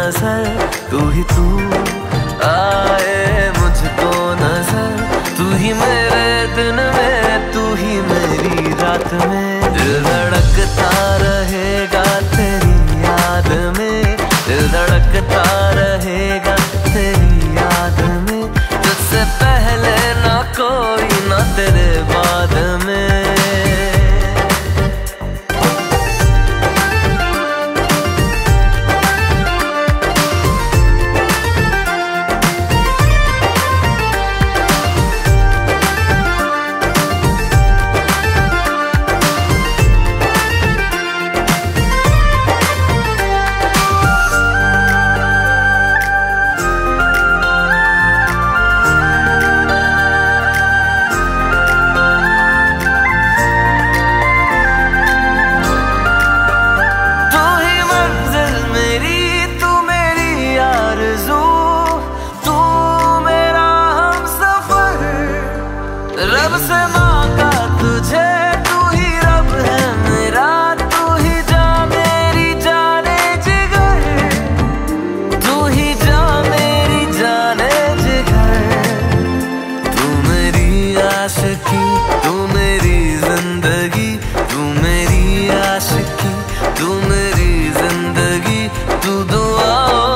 नजर, तू ही तू आए मुझको नजर। तू ही मेरे दिन में, तू ही मेरी रात में। दिल धड़कता रहेगा तेरी याद में, दिल धड़कता रहेगा तेरी याद में। तुझसे पहले ना कोई, ना तेरे बाद में। रब से मांगा तुझे, तू ही रब है मेरा, तू ही जा मेरी जाने जिगर, तू ही जा मेरी जाने जिगर। तू मेरी आशिकी, तू मेरी जिंदगी, तू मेरी आशिकी, तू मेरी जिंदगी। तू दुआ